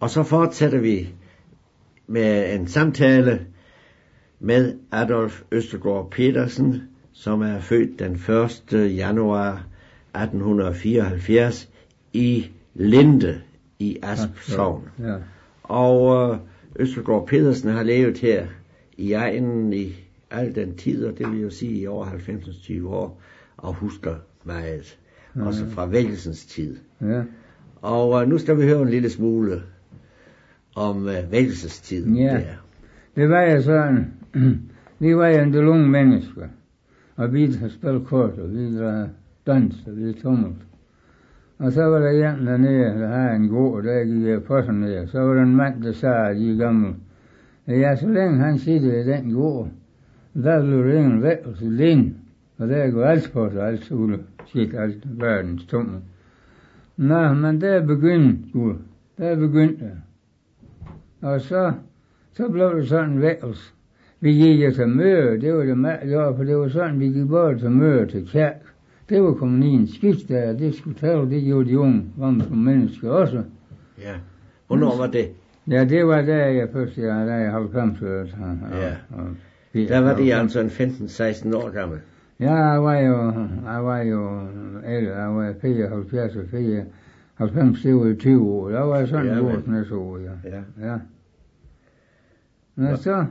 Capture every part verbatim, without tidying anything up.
Og så fortsætter vi med en samtale med Adolf Østergaard Petersen, som er født den første januar atten fireoghalvfjerds i Linde i Asp Sogn. Ja. Og Østergaard Petersen har levet her i egnen i al den tid, og det vil jo sige i over halvfems til tyve år, og husker meget, ja. Også fra vækkelsens tid. Ja. Og uh, nu skal vi høre en lille smule om uh, vækkelsestiden. Ja, der. Det var jo sådan, vi var jo en del unge mennesker, og vi havde spillet kort, og vi havde dans, og vi havde tummelt. Og så var der en dernede, der havde en gård, og der gik jeg på sådan der. Så var der en mand, der sagde, at de er gamle. Ja, så længe han sitter i den gård, der blev det ingen vækkelse alene. Og der går alt på sig, alt sule, shit, alt verdens tummel. Nå, men der begyndte, Gud, der begyndte det. Og så, så blev det sådan en vækkelse. Vi gik jo til møde, det var det mærkeligt, for det var sådan, vi gik både til møde til kirke. Det var kommet i en skift der, det skulle tale, det gjorde de unge, varme som mennesker også. Ja, hvornår var det? Ja, det var der, jeg først, jeg der i halvfems. Ja, og, og, der var de altså en femten seksten år gammel. Ja, jeg var jo, jeg var jo ældre, jeg var fireoghalvfjerds og fireoghalvfems, det var i tyve år, der var jeg sådan en år næste år, ja. Ja. Ja. Men så,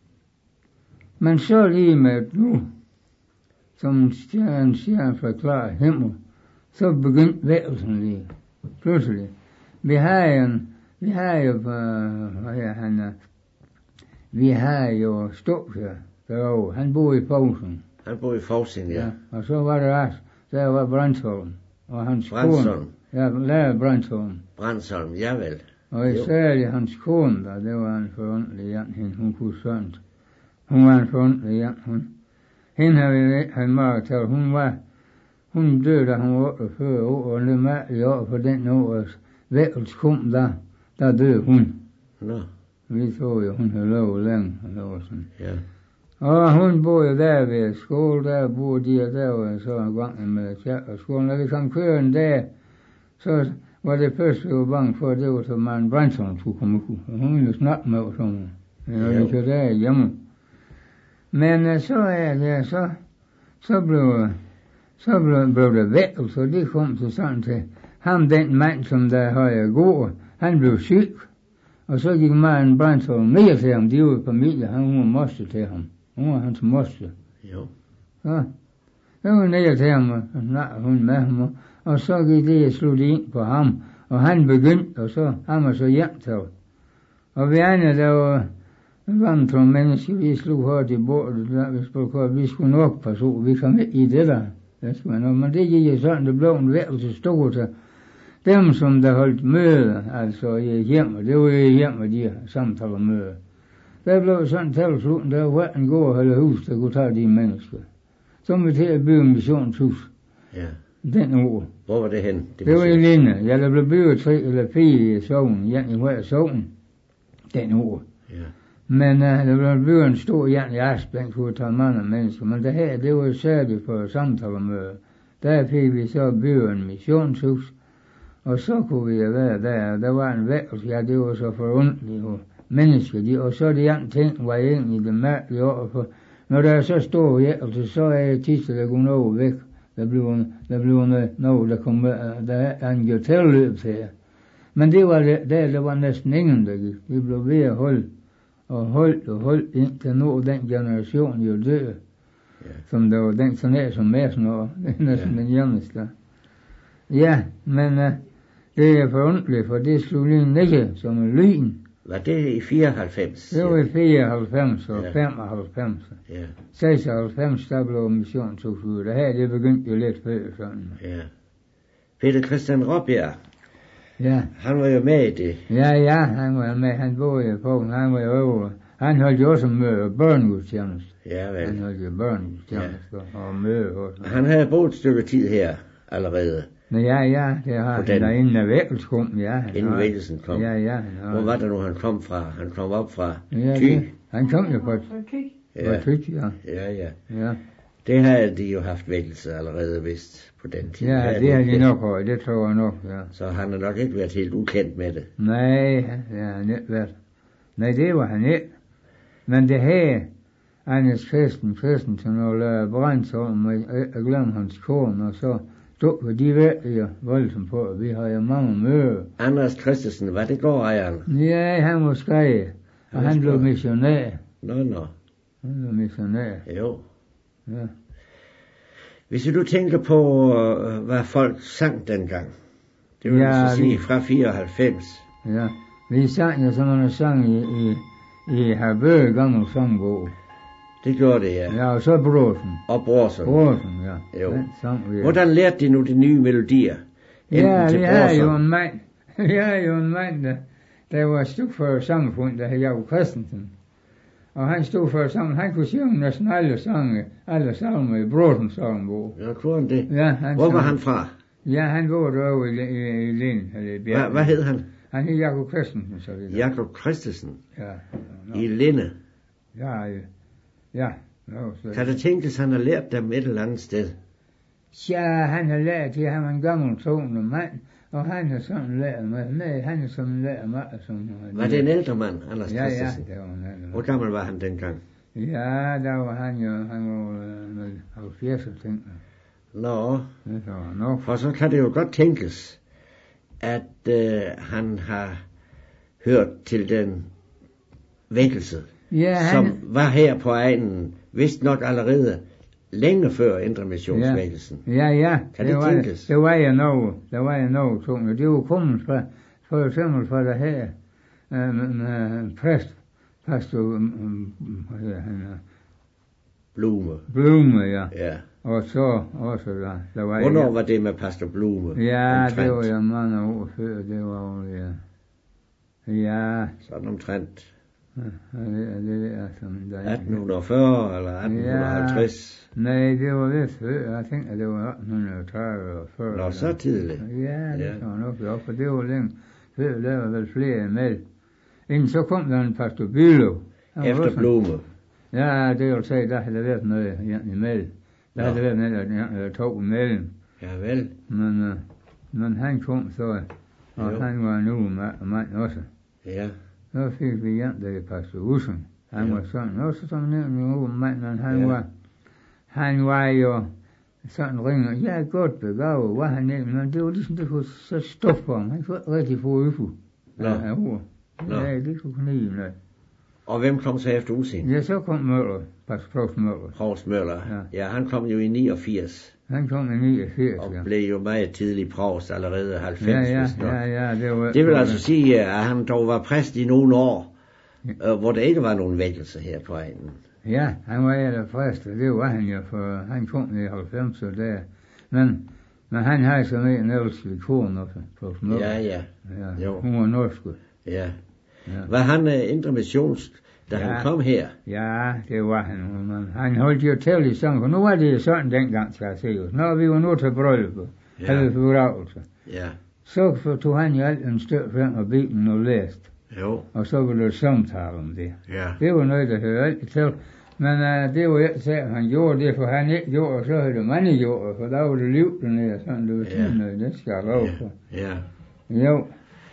men så lige med nu, som stjernen stjerne fra klar himmel, så begyndte vækkelsen lige, pludselig. Vi har jo, vi har jo, hvad er han, vi har jo Stås her, derovre, han boede i Poulsen. Han boede i Poulsen, ja. Ja. Og så var der også, der var Brandsholm, og hans Brandsholm. kone. Ja, lærer Brandsholm. Brandsholm, javel. Og især hans kone, der, det var en forundelig Jan, hende, hun kunne sådan. Hun var en forundelig Jan, hun. Hende havde han meget talt, hun var, hun døde, da hun var otteogfyrre år, og det mærkelige år for den års vækkelse kom, der, der døde hun. Nå. Vi så jo, hun havde lovet længe, og sådan. Ja. Og hun boede der ved skole, der boede de, og der var så en gang med kirke og skolen. Når vi kom køre en dag, så var det først, vi var bange for, at det var så man Brandsholm skulle komme ud. Og hun ville snakke med os om, når vi kørte der hjemme. Men så er det, så, så blev, så blev, blev det væk, så det kom så sådan til ham, den mand, som der havde gået, han blev syg. Og så gik manden Brandsholm ned til ham, de var i familie, han var moster til ham. Hun var hans moster. Jo. Så, så var ned til ham, og snakkede hun med ham, og så gik det slut ind på ham, og han begyndte, og så han var så hjem til. Og vi andre, der var varmt som mennesker, vi slog hårdt i bordet, der vi spurgte, vi skulle nok passe ud, vi kom i det der. Det skulle man, men det gik jo sådan, det blev en vækkelse stor til dem, som der holdt møde, altså i hjem, og det var i hjem, og de samtaler møde. Der blev sådan talsluten, der var en gård eller hus, der kunne tage de mennesker. Så var vi til at bygge missionshus. Ja. Den år. Hvor var det hen? Det, det var i Linde. Ja, der blev bygget tre eller fire i sognen, i hver sogn, den år. Ja. Men uh, der blev bygget en stor jern i Asp, den kunne tage mange mennesker. Men det her, det var jo særligt for samtalemøder. Der fik vi så bygget en missionshus, og så kunne vi være der. Der var en vækkelse, ja, det var så forundeligt, og mennesker, de, og så det andre ting var egentlig det mærkelige år, for når der er så stor vækkelse, så er det tit, der går noget væk. Der bliver, der bliver noget, der kommer, der er en gøtelløb til. Men det var det, der, der var næsten ingen, der gik. Vi blev ved at holde, og holdt og holdt indtil nu den generation jo døde. Ja. Som der var den sådan her som mere sådan noget. Det er næsten ja. Den hjemmeste. Ja, men uh, det er forundeligt, for det slog lige ned som en lyn. Var det i fireoghalvfems? Det var i fireoghalvfems og ja. femoghalvfems. Ja. seksoghalvfems, der blev missionshus ud. Det her, det begyndte jo lidt før sådan. Ja. Peter Christian Råbjerg. Ja. Han var jo med i det. Ja, ja, han var med. Han boede på, han var jo over. Han holdt jo også med børnegudstjeneste. Ja, vel. Han holdt jo børnegudstjeneste ja. Og møde også. Han havde boet et stykke tid her allerede. Ja, ja, det har han der inden vækkelsen kom, ja. Inden vækkelsen kom? Ja, ja. Hvor var det nu, han kom fra? Han kom op fra ja, Thy? Han kom jo fra Thy. Ja. Fra Thy, ja. Ja, ja. Ja. Det havde de jo haft vækkelse allerede vist på den tid. Ja, det har de nok hørt, det tror jeg nok, ja. Så han har nok ikke været helt ukendt med det. Nej, det har han ikke været. Nej, det var han ikke. Men det her, Anders Christen Christensen og Lars Brandsholm, og jeg glemte hans kone, og så stod de virkelig voldsomt på, at vi har jo mange møder. Anders Christensen, var det gårdejeren? Ja, han var skrevet, og han blev missionær. Nå, nå. Han blev missionær. Jo. Ja. Hvis du tænker på, hvad folk sang dengang, det vil ja, så sige vi, fra fireoghalvfems. Ja, vi sang jo sådan en sang i, i, i Herbøge gammel sangbog. Det gjorde det, ja. Ja, og så Brorsen. Og Brorsen. Brorsen, ja. Jo. Den sang vi, ja. Hvordan lærte de nu de nye melodier? Enten ja, til vi har Brorsen? jo en mand, vi har jo en mand, der, der var stuk for samfund, der hed Jakob Christensen. Og han stod for sammen, han kunne synge næsten alle sange, alle salmer i Brorsens sangbog. Ja, kunne han det? Ja, han Hvor var sang. han fra? Ja, han boede derovre i, i, i Lind, eller i Bjerg. Hva, hvad hed han? Han hed Jakob Christensen, så vidt. Jakob Christensen. Ja. No. I Linde. Ja, ja. Ja. No, så. Kan det tænkes, han har lært dem et eller andet sted? Ja, han har lært det, han var en gammel troende mand, og han har sådan lært mig. Nej, han er sådan lært mig. Sådan, var det en ældre mand, Anders ja, Christensen? Ja, det var en ældre mand. Hvor gammel var han dengang? Ja, der var han jo, han var øh, halvfjerds, tænkte jeg. Nå, det var han nok. For så kan det jo godt tænkes, at øh, han har hørt til den vækkelse, ja, som han... var her på egnen, vist nok allerede længe før Indre Missionsvækkelsen. Ja, ja, ja. Kan det, det tænkes? Det var jeg noget, der var jeg noget tungt. Det var kommet fra, for eksempel fra det her, øh, med præst, pastor, um, hvad hedder han? Blume. Blume, ja. Ja. Og så også der, der var Hvornår jeg, var det med pastor Blume? Ja, omtrent? det var jeg mange år før, det var jo, ja. Ja. Sådan omtrent. Ja, det, det er som der atten fyrre eller atten halvtreds? Ja, nej, det var lidt før. Jeg tænkte, at det var atten tredive og fyrre. Nå, så tidligt. Ja, det ja. så nok op, for det var længe før, der var vel flere med. Inden så kom der en pastor Bülow. Efter Blume? Ja, det vil sige, der havde der været noget imellem. Der havde været noget, der tog imellem. Ja, vel. Men, uh, men han kom så, og jo. Han var nu mand også. Ja. Så fik vi hjem, der i pastor Ussen. Han ja. var sådan, også som nævnt en mand, men han ja. var, han var jo sådan ringer. Jeg er godt begavet, var han ikke, men det var ligesom, det kunne så stoppe for ham. Han kunne rigtig få øfo. Nå. Af ord. Ja, det kunne knive noget. Og hvem kom så efter Ussing? Ja, så kom Møller, pastor Provst Møller. Provst Møller, ja. Ja, han kom jo i niogfirs. Han kom i niogfirs, og ja. blev jo meget tidlig provst allerede halvfems. Ja, ja, ja, ja, det var... Det vil altså sige, at han dog var præst i nogle år, ja. hvor der ikke var nogen vækkelse her på egnen. Ja, han var jo præst, og det var han jo, for han kom i halvfems og der. Men, men han havde så med en ældste kone også, Provst Møller. Ja, ja. Ja, jo. Hun var norsk. Ja. Ja. Var han uh, indre missionsk, da ja. han kom her? Ja, det var han. Men han holdt jo til i sammen, for nu var det sådan dengang, skal jeg sige. Når vi var nu til bryllup, ja. havde vi begravelse. Ja. Så tog han jo alt en støv frem af Bibelen og læst. Jo. Og så ville der samtale om det. Ja. Det var noget, der hørte altid til. Men uh, det var ikke så, at han gjorde det, for han ikke gjorde, og så havde det mange gjort, for der var det liv dernede, sådan det var ja. noget, det skal jeg lov for. Ja. Jo.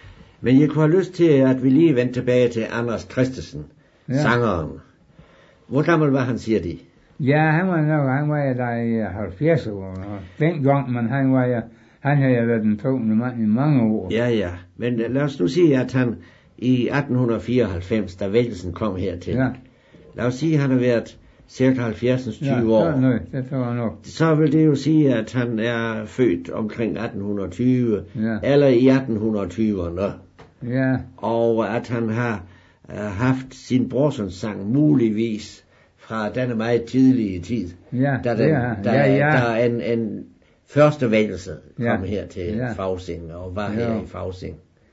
Men jeg kunne have lyst til, at vi lige vendte tilbage til Anders Christensen, ja. sangeren. Hvor gammel var han, siger de? Ja, han var nok, han var der i halvfjerds år, dengang, men han var ja, han havde været en troende mand i mange år. Ja, ja, men lad os nu sige, at han i atten fireoghalvfems, da vækkelsen kom hertil, ja. lad os sige, at han har været cirka halvfjerds til tyve ja, år. Ja, nej, det tror jeg nok. Så vil det jo sige, at han er født omkring atten tyve, ja. eller i atten tyverne. Ja. Og at han har uh, haft sin Brorsons sang muligvis fra denne meget tidlige tid. Ja, da den, ja, da, ja, ja. Der en, en første vækkelse ja. kom her til ja. Fausing og var ja. her i Fausing.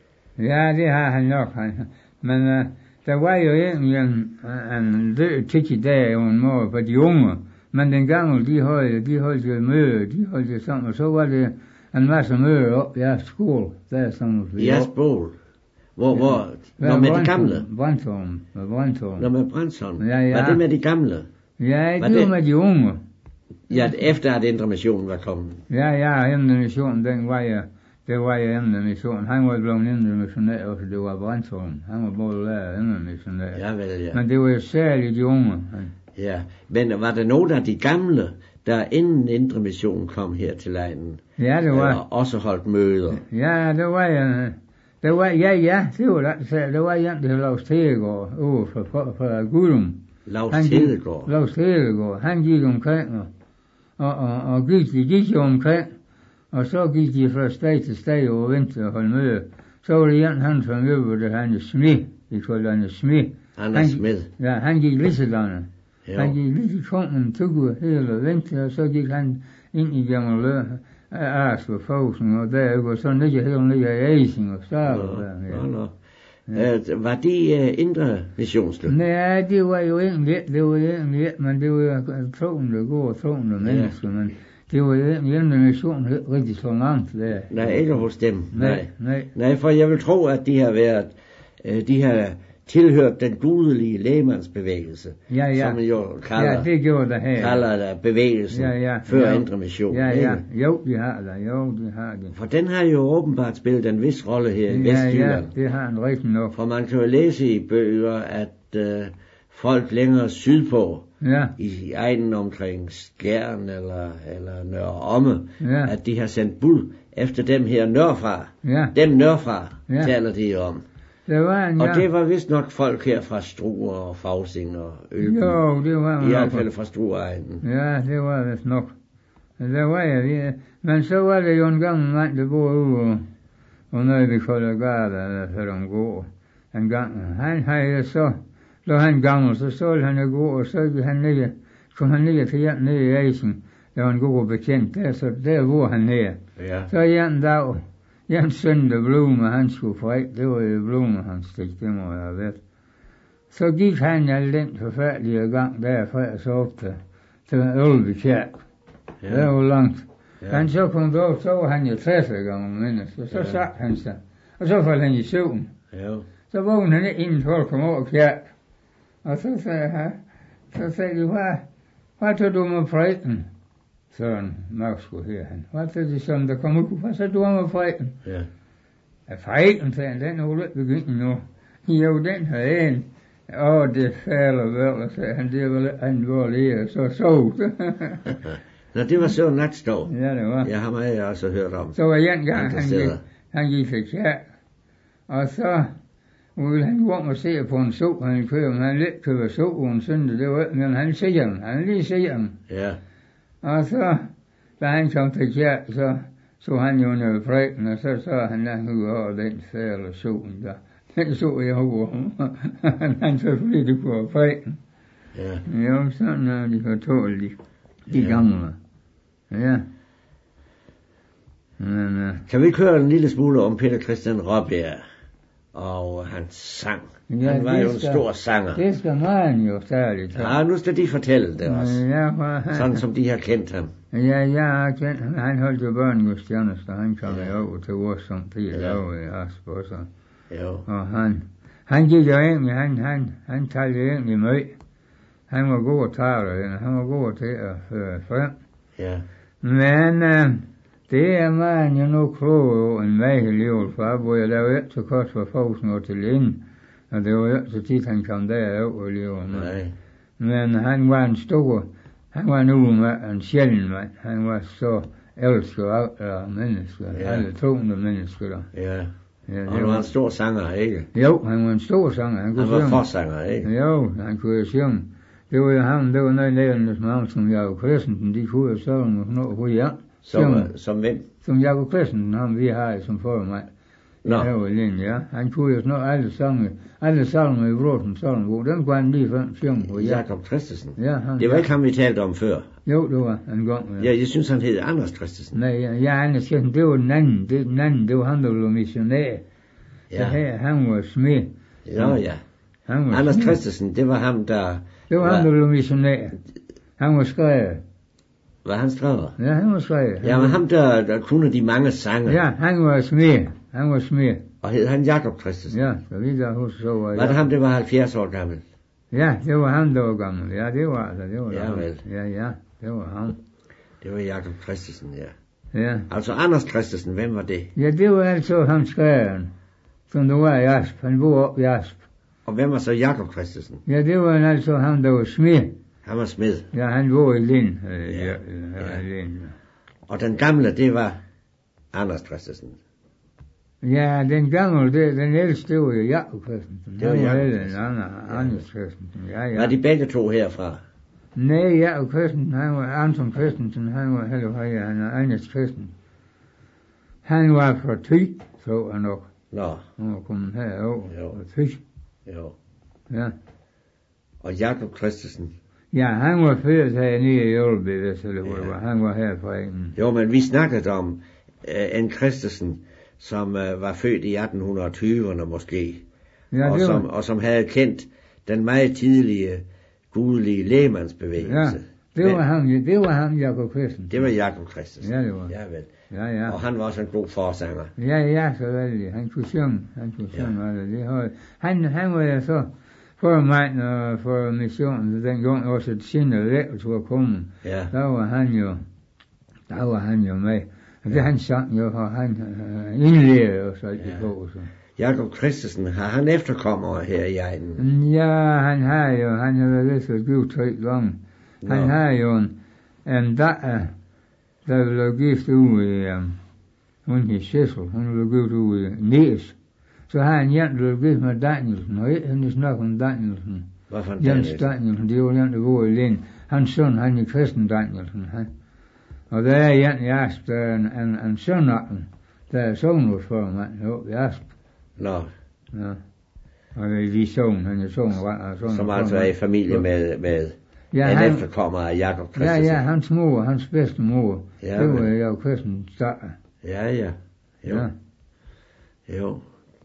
Ja, det har han nok. Han. Men uh, der var jo egentlig en, en død tit i dag jo en måde for de unge. Men den gamle, de holdt, de holdt jo møde, de holdt jo sammen, og så var det en masse møder op i jeres skole. Der sammen i jeres bål? Hvor, ja. hvor, når med de gamle? Brandtholm, med Brandtholm. Når med Brandtholm? Ja, ja. Var det med de gamle? Ja, var det var med de unge. Ja, efter at Indre Mission var kommet. Ja, ja, Indre Mission, den var jeg, det var jeg Indre Mission. Han var blevet Indre Missionær, og det var Brandtholm. Han var både lærer og Indre Missionær. Ja, vel, ja. Men det var jo særligt de unge. Han. Ja, men var der nogen af de gamle, der inden Indre Mission kom her til egnen, Ja, det var. eller også holdt møder? Ja, det var jeg. Det var, ja, ja, det var det, så det var en, der hed Lars Tedegaard, ude fra, fra, fra Gudum. Lars Tedegaard? Lars Tedegaard, han gik omkring, og, og, og, og gik, de gik jo omkring, og så gik de fra sted til sted over vinter og holdt møde. Så var det en, han som øvrigt, der han er smed, vi kalder han er smed. Han er smed? Ja, han gik lige sådan. Jo. Han gik lige i kongen, tog hele vinter, og så gik han ind i gamle lø. Ars og Fosen, og der var så nede helt nede i Eising og Stahl. Nå, nå. Ja. Uh, var de uh, Indre Missionsløb? Nej, det var jo egentlig det var jo egentlig men det var jo troende, gode troende mennesker, men det var jo egentlig Indre Mission rigtig så langt der. Nej, ikke hos dem. Nej, nej. Nej, for jeg vil tro, at de har været, uh, de har tilhørt den gudelige lægemandsbevægelse, ja, ja. som jo kalder, ja, det gjorde det her. kalder der bevægelsen ja, ja. før ja. Indre Mission. Ja, ja. Jo, de har det. Jo, de har det. For den har jo åbenbart spillet en vis rolle her i ja, Vestjylland. Ja, det har den rigtig nok. For man kan jo læse i bøger, at uh, folk længere sydpå, ja. i egnen omkring Skjern eller, eller Nørre Omme, ja. at de har sendt bud efter dem her nørfra. Ja. Dem nørfra ja. taler de om. Det var en, og ja. det var vist nok folk her fra Struer og Fausing og Ølby. Jo, det var i hvert fald fra Struer-egnen. Ja, det var vist nok. Det var jeg. Men så var det jo en gammel mand, der boede ude og, og noget vi kalder Garda, for de går. En gang. Han havde så, da han gammel, så solgte han at gå, og så gik han ned, kom han ned til hjem nede i Eisen. Der var en god bekendt der, så der var han ned. Ja. Så en dag, Jens søndag Blume, han skulle fri. Det var jo Blume, han stik, det må jeg have været. Så gik han al den forfærdelige gang derfra, og så op til, til Ølby Kirke. Ja. Det var langt. Ja. Han så kom derop, så var han jo tres gange menneske, og så ja. satte han sig. Og så faldt han i søvn. Ja. Så vågnede han ikke, inden folk kom over kirke. Og så sagde han, så sagde de, hvad, hvad tager du med prædiken? Søren Mørkskud her han. Hvad tager de sådan, der kom ud? Hvad tager du med prædiken? Ja. Ja, prædiken, sagde han, den er jo lidt begyndt nu. Jo, den har en. Åh, det falder vel, sagde han, det var lidt alvorligt, så sovt. Nå, det var Søren Nakstov. Ja, det var. Jeg har meget også hørt om. Så var en gang, han gik, han gik til kirke, og så ville han gå om og se på en so, han køber, men han lidt køber so en søndag, det var, men han ser den, han lige ser den. Ja. Og så, da han kom til kirke, så så han jo noget prædiken, og så så han, der kunne over den fælde solen der. Den så jeg over ham. Han så fordi det kunne prædiken. Ja. Jo, sådan er de fortålet, de, de ja. gamle. Ja. Men, uh, kan vi køre en lille smule om Peter Christian Raabjerg og hans sang? Ja, han var jo en skal, stor sanger. Det skal man jo særligt. Ja, nu skal de fortælle det også. Ja, for, sådan som de har kendt ham. Ja, jeg har kendt ham. Han holdt jo børnegudstjenester. Han kom ja. over til vores som tid ja. over i Asper. Så. Jo. Og han, han gik jo egentlig, han, han, han talte egentlig med. Han var god at tale, han var god til at føre frem. Ja. Men uh, det er man jo nu klog en vej i livet, for hvor jeg lavede ikke så kort for Fosen og til Linde. Og det var jo ikke så tit, han kom derover i livet. Nej. Men han var en stor, han var en umand, en sjælden mand. Han var så elsket af mennesker, ja. alle troende mennesker. Ja. Ja, og han var, var en stor sanger, ikke? Jo, han var en stor sanger. Han, han var forsanger, ikke? Jo, han kunne jo synge. Det var jo ham, det var noget lærende som ham, som Jacob Christensen, de kunne jo sørge med noget hos jer. Som, som hvem? Som Jacob Christensen, ham vi har som formand. Nå. Ja, var linje, ja. Han kunne jo sådan alle sange, alle salmer i Bråten Salmbo, dem kunne han lige frem synge hos jer. Jacob Christensen? Ja, han. Det var ikke ham, vi talte om før. Jo, det var en gang. Ja, ja jeg synes, han hed Anders Christensen. Nej, ja, ja Anders Christensen, det var den anden, det, den anden, det var han, der var missionær. Ja. Det her, han var smed. Nå, ja. Han var Anders Christensen, det var ham, der... Det var, var han, der var missionær. Han var skrevet. Var han skrevet? Ja, han var skrevet. Ja, men ham, der, der kunne de mange sange. Ja, han var smed. Han var smed. Og hed han Jacob Christensen? Ja, så vidt jeg husker, så var jeg... Var det ham, der var halvfjerds år gammel? Ja, det var ham, der var gammel. Ja, det var det. Det var ja, ham. vel. Ja, ja, det var ham. Det var Jakob Christensen, ja. Ja. Altså Anders Christensen, hvem var det? Ja, det var altså ham skræren, som der var i Asp. Han boede op i Asp. Og hvem var så Jakob Christensen? Ja, det var altså ham, der var smed. Han var smed. Ja, han boede i Lind. Øh, Ja, ja, ja. ja. Lind. Og den gamle, det var Anders Christensen. Ja, den gamle, det, den ældste, det var jo Jakob Christensen. Det var Jakob Christensen. Christensen. Ja. Anders Christensen, ja, ja. Var de begge to herfra? Nej, Jakob Christensen, han var Anton Christensen, han var heller højere, han er Anders Christensen. Han var fra Thy, så han nok. Nå, Han var kommet herover Jo. fra Thy. jo. Ja. Og Jakob Christensen. Ja, han var født hernede i Jølby, hvis det var, Ja. ja. Han var her fra en. Jo, men vi snakkede om uh, en Christensen, som uh, var født i atten tyverne måske. Ja, og, det som, var, og som havde kendt den meget tidlige gudelige lægemandsbevægelse. ja, det var ham, det var ham, Jakob Christensen. Det var Jakob Christensen. Ja, det var. Ja, vel. Ja, ja. Og han var også en god forsanger. Ja, ja, så vældig. Han kunne synge. Han kunne Ja. synge, ja. Det har, han, han var jo så formand uh, for missionen, så dengang også et sinde lækkert var kommet. Ja, Der var han jo, der var han jo med. Og det han sang jo, og han uh, indleder jo så ikke Ja. på. Så. Jakob Christensen, har han efterkommere her i egnen? Ja, han har jo, han har været så givet tre gange. Han Nå. har jo en, en datter, der blev gift ud i, um, hun hed Cecil, hun blev gift ud i Næs. Så har han en, der blev gift med Danielsen, og ikke han snakker om Danielsen. Hvad for en Jens Danielsen? Danielsen, det var en, der boede i Lind. Hans søn, han er Christen Danielsen, han. Og der er en i Asp, der er en, en, en søn af den, der er sognerådsformand heroppe i Asp. Nå, Ja. Og det er lige sogn, han er sogneråd. som altså er i familie med, med Ja, en han, efterkommer af Jakob ja, Christensen. ja, hans mor, hans bedste mor, Ja, det var men- jo Christen datter. Ja, ja. Jo. Ja, jo.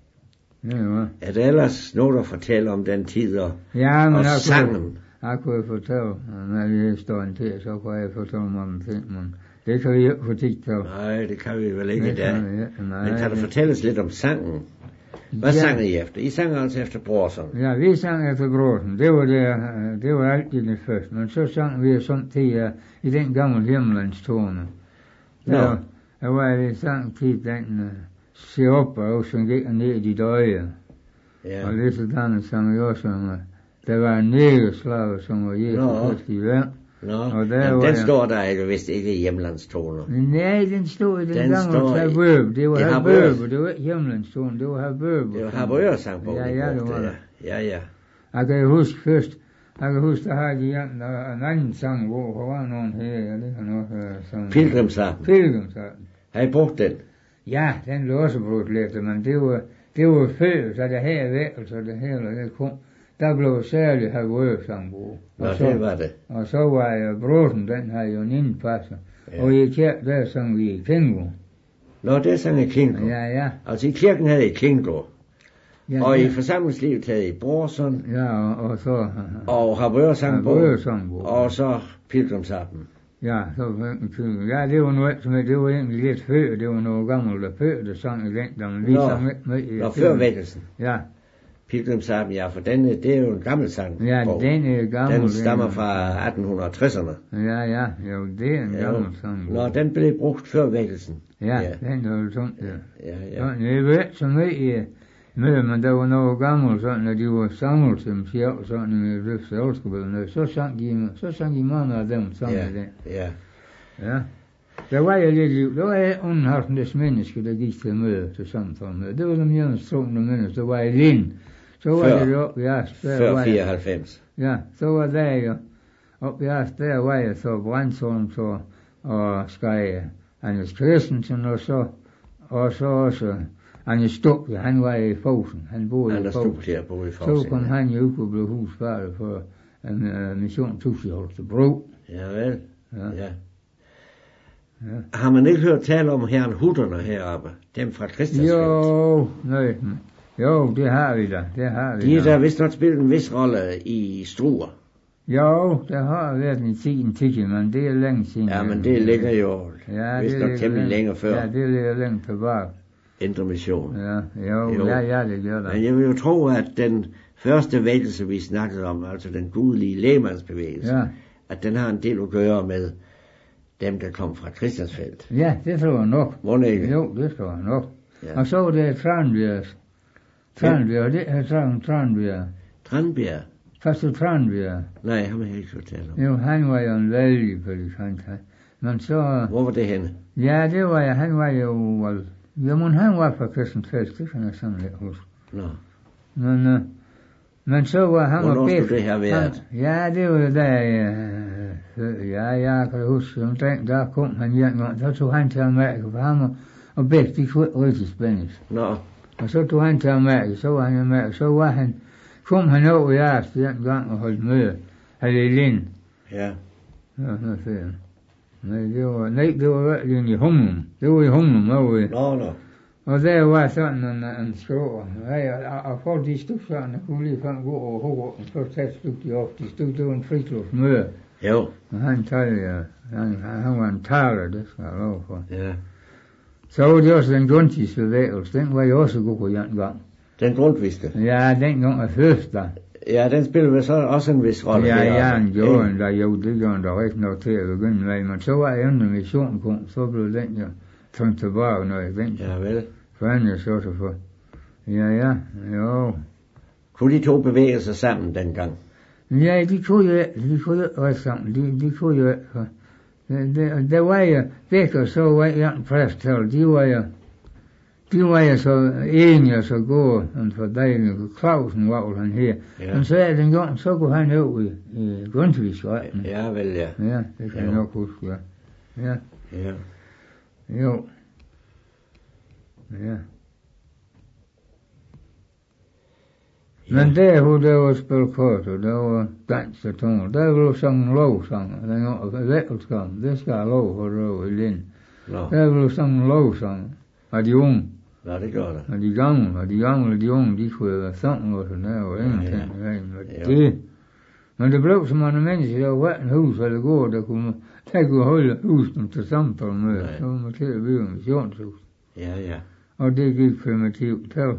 det var. Er der ellers noget at fortælle om den tid og, Ja, men og jeg kunne, sangen? jeg kunne fortælle, når jeg står en til, så kunne jeg fortælle mig om ting, men det kan vi ikke få tid til. Nej, det kan vi vel ikke i Det dag. kan vi ikke, nej. Men kan du fortælles lidt om sangen? Hvad Ja. sang I efter? I sang altså efter Brorson. Ja, vi sang efter Brorsen. Det var det, øh, det var altid det første. Men så sang vi samtidig uh, i den gamle hjemlandstone. Nå. Der, der var det sang til den uh, se op og så gik han ned i dit øje. Ja. Og det sådan sang vi også om, uh, der var en negerslave, som var Jesus Nå. Kristi værd. Nå, Og der men var den jeg- står der ikke, hvis det ikke er hjemlandstoner. Nej, den stod i den, Den gamle står i- Habøb. Det var i Habøb, Habøb. og det var ikke hjemlandstone, det var Habøb. Det var Harboøre sang på. Ja, ja, det var det. Ja, ja. Jeg kan huske først, jeg kan huske, der har de en, der- en anden sang, hvor der var nogen her, ja, det kan nok være sådan. Pilgrimsaften. Pilgrimsaften. Har I brugt den? Ja, den blev også brugt lidt, men det var, det var før, så det her væk, så det hele, det kom. Der blev særligt Havø sang brugt. Nå, Og så, det var det. og så var jeg brosen, den har jo en indpasser. Ja. Og i kirken, der sang vi i Kingo. Nå, det sang i Klingo. Ja, ja. Altså i kirken havde I Klingo. Ja, Og ja. i forsamlingslivet havde I Brorson. Ja, og, og så... Og Harboøre sang på. Havø sang brugt. Og så Pilgrimsaften. Ja, så ja, det var noget, som det var egentlig lidt før, det var noget gammelt der før, der sang i den, der men vi Nå, sang ikke med i Nå, filmen. før vækkelsen. Ja, Pilgrimsaften, ja, for den, det er jo en gammel sang. ja, Poul. den er gammel. Den stammer fra atten tresserne. Ja, ja, jo, det er en Ja. gammel sang. Nå, den blev brugt før vækkelsen. Ja, ja. den er jo sådan, ja. Ja, ja. Sådan, jeg ved ikke så meget med, men der var noget gammelt sådan, når de var samlet til dem selv, sådan i Løfse Olskebøden, så sang de, så sang de mange af dem sammen Ja, i den. ja. Ja. Der var jeg lidt liv. Der var jeg underholdende menneske, der gik til møde, til samtale med. Det var de enestående mennesker. Der var jeg Lind. Så var Før- det jo, ja, der Før var jeg, fireoghalvfems. ja, så var der jo, op i Ast, der var jeg så Brandsholm, så, og Skaj, Anders Christensen, og så, og så også, Anders Stukke, han var i Fosen, han boede Anders i Fosen. Stuck her boede i Så Forsen. kom han jo ud og blev husfader for en uh, mission Tusi Holstebro. Ja, vel. Ja. Ja. Ja. Har man ikke hørt tale om herren Hutterne heroppe? Dem fra Christiansfeld? Jo, nej. Jo, det har vi da. Det har vi De er da. der vist nok spillet en vis rolle i Struer. Jo, der har været en tid til, men det er længe siden. Ja, men det ligger jo ja, vist det nok ligger temmelig længe- længere før Ja, det ligger længe tilbage. Indre Mission. Ja, jo, Jo. ja, ja, det gør der. Men jeg vil jo tro, at den første vækkelse, vi snakkede om, altså den gudelige lægemandsbevægelse, Ja, at den har en del at gøre med dem, der kom fra Christiansfeld. Ja, det tror jeg nok. Må det ikke? Jo, det tror jeg nok. Ja. Og så var det Tranbjerg. Tranbjerg, og det er Tran, Tranbjerg. Tranbjerg? Pastor Tranbjerg. Nej, han har jeg ikke fortalt om. Jo, han var jo en vældig prædikant. Men så... Hvor var det henne? Ja, det var jeg. Han var jo... Jamen, han var fra Christiansfeld. Det kan jeg sådan lidt huske. Nå. Men... Uh, men så var han... Hvornår skulle det have været? Han, ja, det var da... Uh, ja, jeg kan huske, om den, der kom han hjem. Så tog han til Amerika, for ham og, og begge, de kunne ikke rigtig spændes. Nå. Og så tog han til Amerika, så var han i Amerika, så var han... Kom han over i Ars den gang og holdt møde. Havde i Lind. Ja. Ja, noget fedt. Nej, det var, nej, det var virkelig i Humlum. Det var i Humlum over i. Nå, nå. Og der var sådan en, en skrå. Ja, og, og folk de stod sådan, og kunne lige fange gå over hovedet. Så taget stod de op. De stod, det var en frislåsmøde. Jo. Og han talte, ja, han, han var en taler, det skal jeg lov for. Ja. Så var det også den grundtvigske bevægelse. Den var jo også god på en gang. Den grundtvigske? Ja, den gang er først der. Ja, den spiller vel så også en vis rolle. Ja, ja, han gjorde den der, jo, det gjorde den der rigtig nok til at begynde med, men så var jeg en mission kom, så blev den jo taget tilbage, når jeg vendte. Ja, vel. For han jeg så så for. Ja, ja, jo. Kunne de to bevæge sig sammen dengang? Ja, de kunne jo ikke, de kunne jo ikke være sammen, de, de kunne jo ikke, for det, det, det var jo, begge så var jeg en præstal, de var jo, de var jo så enige og så gode, og for dejlige, Clausen var jo han her. Ja. Men så er den gang, så kunne han over i, i Grundtvigsretten. Ja, vel, ja. Ja, det kan jo. Jeg nok huske, ja. Ja. Ja. Jo. Ja. Men der, hvor der var spillet kort, og der var dans og toner, der var sådan lovsanger, den var vækkelskam, det skal jeg lov for der var i Lind. Nå. Der var sådan lovsanger, og de unge. Nå, det gør det. Og de gamle, og de gamle, de unge, de kunne være sammen, og sådan der var ingenting. Ja, ja. Det. Men det blev så mange mennesker, der var hverken hus eller gård, der kunne, der kunne holde husen til samtale med, så var man til at bygge en missionshus. Ja, ja. Og det gik primitivt til.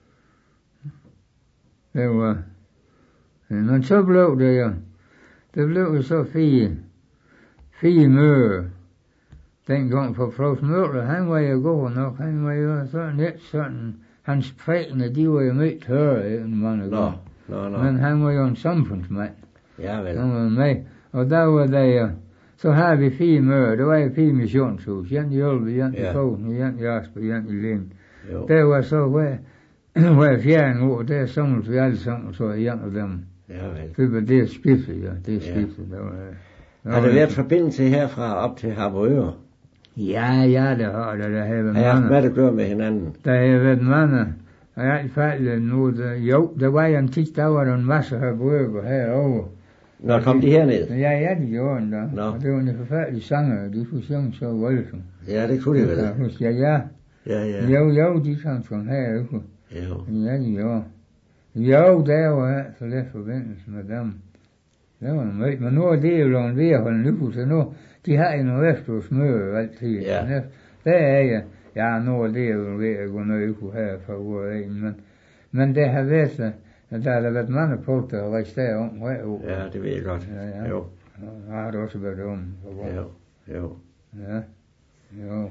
Det var, men så blev det jo, det blev jo så fire, fire møder. Dengang på Provst Møller, han var jo god nok, han var jo sådan lidt sådan, hans prægner, de var jo meget tørre end mange gange. Nå, nå, nå. Men han var jo en samfundsmand. Ja, vel. Han var med, og der var der jo, så havde vi fire møder, der var jo fire missionshus, en i Ølve, en i Fogen, en i Asper, en i Lind. Der var så, hver, hver fjerde år, der samlede vi alle sammen, så en af dem. Ja, vel. Det var det skiftet, ja, det skiftet, ja. Der var, der har der været forbindelse herfra op til Harboøre? Ja, ja, det har det. Der har været mange. Har I hvad det gør med hinanden? Der har været mange. Og i hvert fald nu, der, jo, der var jo en tit, der var der en masse Harboøre herovre. Nå, kom de herned? Ja, ja, de gjorde den der. Nå. Og det var en forfærdelig sanger, de kunne synge så voldsomt. Ja, det kunne de vel. Ja, ja. Ja, ja. Jo, jo, de sang sådan herovre. Jo. Ja, de gjorde. Jo, der var altså lidt forbindelse med dem. Det var noget, men nu er det jo blevet ved at holde nu, så nu, de har en Vestårsmøde altid. Ja. Der er jeg, ja, nu er det jo ved at gå ned ud her for uret, men, men det har været så, der har der været mange folk, der har registreret om hver år. Ja, det ved jeg godt. Ja, ja. Jo. Jeg har det også været om. Jo, jo. Ja, jo.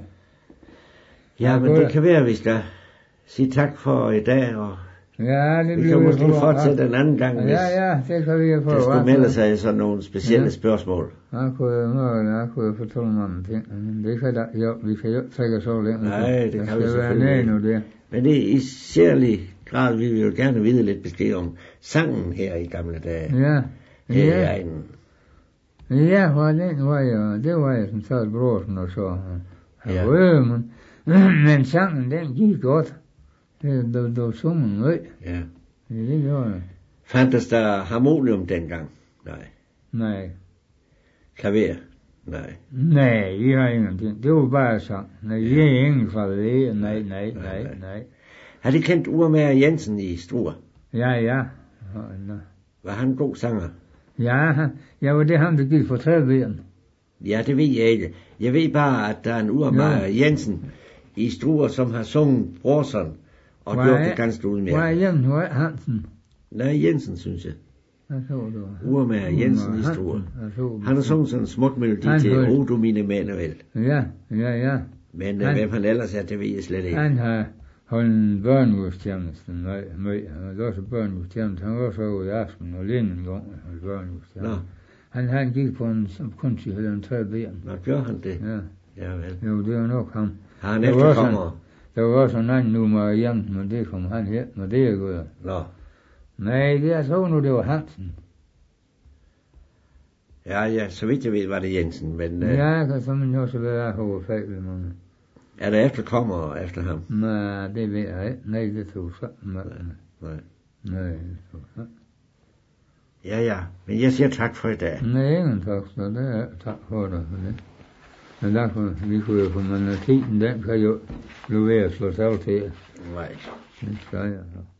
Ja, men det kan være, at vi skal sige tak for i dag, og ja, det vi kan måske fortsætte en anden gang, hvis ja, ja, det kan vi få. der skulle melde sig i sådan nogle specielle ja. spørgsmål. Jeg kunne, jeg kunne fortælle mig om ting, men det kan da, jo, vi kan jo ikke trække så længe. Nej, det kan vi selvfølgelig nu det. Men det i særlig grad, vi vil jo gerne vide lidt besked om sangen her i gamle dage. Ja. Her ja. er en... Ja, for den var jo, det var jo som sagt Brorsen og så. Ja. Øh, men, men sangen, den gik godt. Det, det, det var sungen med. Ja. Det, det gjorde det. Fandtes der harmonium dengang? Nej. Nej. Klaver? Nej. Nej, vi har ingenting. Det var bare sang. Nej, vi har ingen fra det. Nej, nej, nej, nej. Har de kendt Urmager Jensen i Struer? Ja, ja. Var han en god sanger? Ja, ja, var det ham, der gik for træveren? Ja, det ved jeg ikke. Jeg ved bare, at der er en Urmager ja. Jensen i Struer, som har sunget Brorson, og gjort det ganske udmærket. Var Jensen, var Hansen? Nej, Jensen, synes jeg. Jeg så du. Urmager Jensen i Struer. Han har sunget sådan en smuk melodi Han til hørte- O du mine Emanuel. Ja, ja, ja. Men uh, Han- hvem han ellers er, det ved jeg slet ikke. Han har holdt en børnegudstjeneste, nej, nej, han var også børnegudstjeneste, han var også over i aften, og lige en gang holdt børnegudstjeneste. Nå, Han, han gik på en, som kunstig, eller en tre ben. nå, gjorde han det? Ja, Ja vel. jo, det var nok ham. Har han Der var også efterkommer? Der var også en anden nummer igen, men det kom han her, men det er godt. Nå, Nej, det er så nu, det var Hansen. ja, ja, så vidt jeg ved, var det Jensen, men uh, Ja, jeg kan simpelthen også være af over fejl, men er der efterkommer efter ham? nej, det ved jeg ikke. Nej, det tog så. Nej, Nej. nej, det tog så. Ja, ja, men jeg siger tak for i dag. Nej, ingen tak, så det er tak for dig for det. Men derfor, vi kunne jo få, men tiden, den kan jo blive ved at slå sig til. Nej. Det skal jeg så.